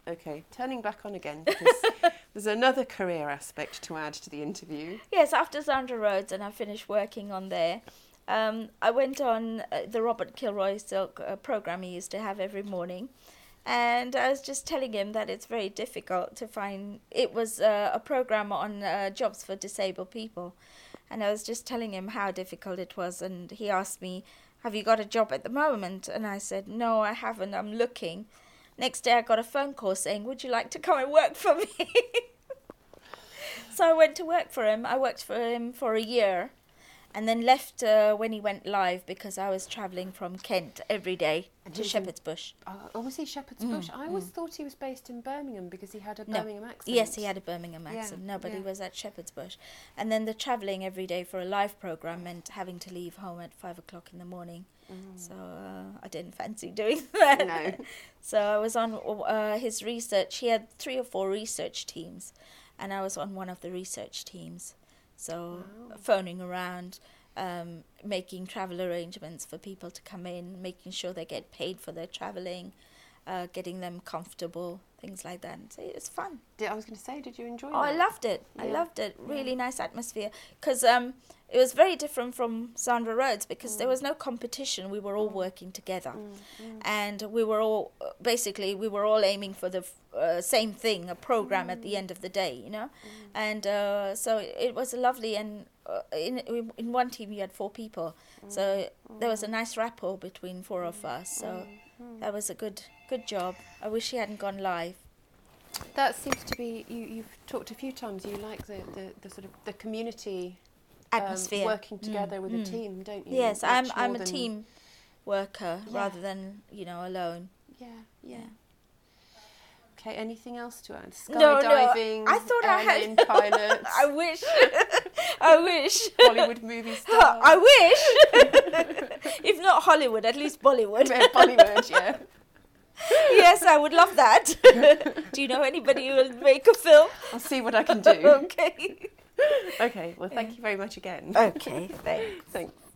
Okay, turning back on again, because there's another career aspect to add to the interview. Yes, after Sandra Rhodes and I finished working on there, I went on the Robert Kilroy Silk program he used to have every morning. And I was just telling him that it's very difficult to find. It was a program on jobs for disabled people. And I was just telling him how difficult it was. And he asked me, have you got a job at the moment? And I said, no, I haven't. I'm looking. Next day I got a phone call saying, would you like to come and work for me? So I went to work for him. I worked for him for a year and then left when he went live because I was travelling from Kent every day to Shepherd's Bush. Oh, was he Shepherd's Bush? I always thought he was based in Birmingham because he had a Birmingham accent. Yes, he had a Birmingham accent. No, but he was at Shepherd's Bush. And then the travelling every day for a live programme meant having to leave home at 5 o'clock in the morning. So I didn't fancy doing that. No. So I was on his research. He had 3 or 4 research teams, and I was on one of the research teams. So phoning around, making travel arrangements for people to come in, making sure they get paid for their travelling, getting them comfortable, things like that. So it was fun. I was going to say, did you enjoy that? I loved it. Yeah. I loved it. Really nice atmosphere. Because it was very different from Sandra Rhodes because there was no competition. We were all working together. And we were all, basically, we were all aiming for the same thing, a program at the end of the day, you know. And so it was lovely. And in one team you had 4 people. So there was a nice rapport between 4 of us. So that was a good job. I wish he hadn't gone live. That seems to be, you've talked a few times, you like the sort of the community atmosphere, working together with a team, don't you? Yes, I'm a team worker rather than, alone. Yeah. Okay, anything else to add? Skydiving, I thought I had pilots. I wish. Hollywood movie stars. I wish. If not Hollywood, at least Bollywood. Bollywood, yeah. Yes, I would love that. Do you know anybody who will make a film? I'll see what I can do. Okay. Okay, well, thank you very much again. Okay, thanks. Thanks.